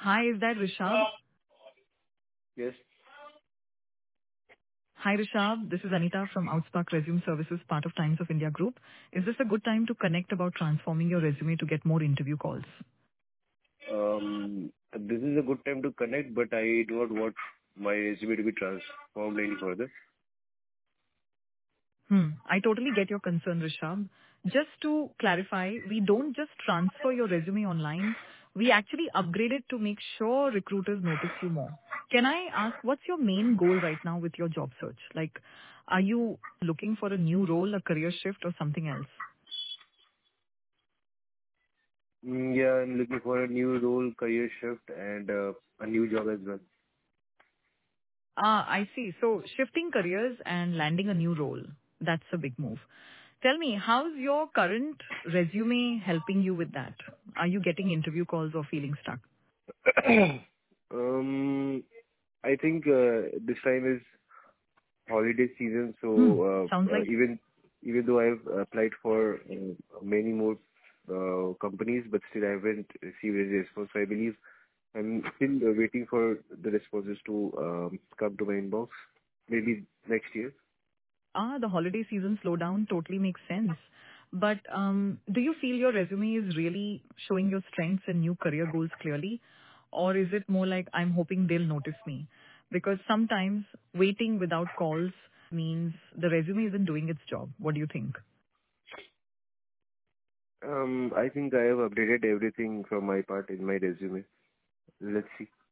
Hi, is that Rishabh? Yes. Hi, Rishabh. This is Anita from Outspark Resume Services, part of Times of India Group. Is this a good time to connect about transforming your resume to get more interview calls? This is a good time to connect, but I do not want my resume to be transformed any further. I totally get your concern, Rishabh. Just to clarify, we don't just transfer your resume online. We actually upgrade it to make sure recruiters notice you more. Can I ask, what's your main goal right now with your job search? Like, are you looking for a new role, a career shift, or something else? Yeah, I'm looking for a new role, career shift, and a new job as well. I see. So shifting careers and landing a new role, that's a big move. Tell me, how's your current resume helping you with that? Are you getting interview calls or feeling stuck? um, I think this time is holiday season, Hmm. so Sounds like, even though I've applied for many more companies, but still I haven't received any response. So I believe I'm still waiting for the responses to come to my inbox. Maybe next year. the holiday season slowdown totally makes sense. But do you feel your resume is really showing your strengths and new career goals clearly? Or is it more like I'm hoping they'll notice me? Because sometimes waiting without calls means the resume isn't doing its job. What do you think? I think I have updated everything from my part in my resume. Let's see.